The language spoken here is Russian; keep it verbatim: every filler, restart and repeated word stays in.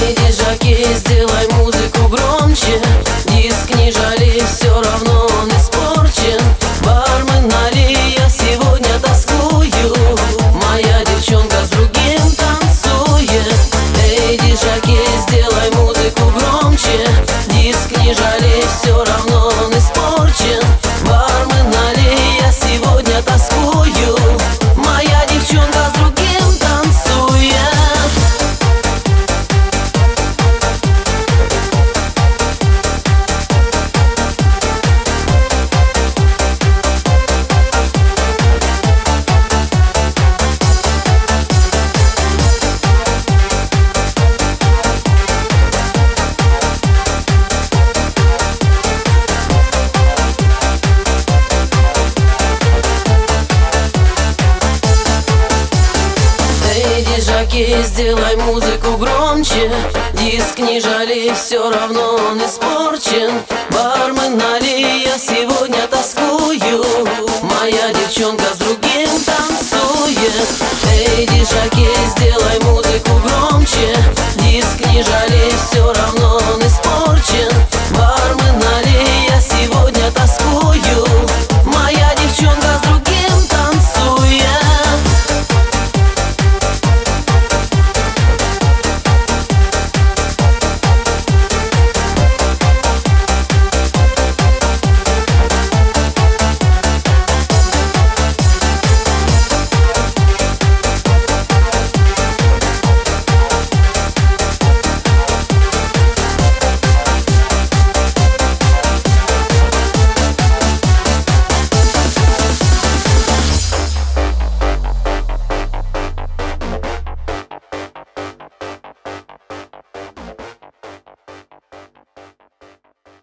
Эй, дижаки, сделай музыку громче. Диск не жалей, все равно он испорчен. Бармен, налей, я сегодня тоскую. Моя девчонка с другим танцует. Эй, дижаки, сделай музыку громче. Диск не жалей, все равно он испорчен. Бармен, налей, я сегодня тоскую. Моя девчонка с другим танцует. Дижаки, сделай музыку громче. Диск не жалей, все равно он испорчен. Бармен, налей, я сегодня тоскую. Моя девчонка с другим танцует. Эй, дижаки, сделай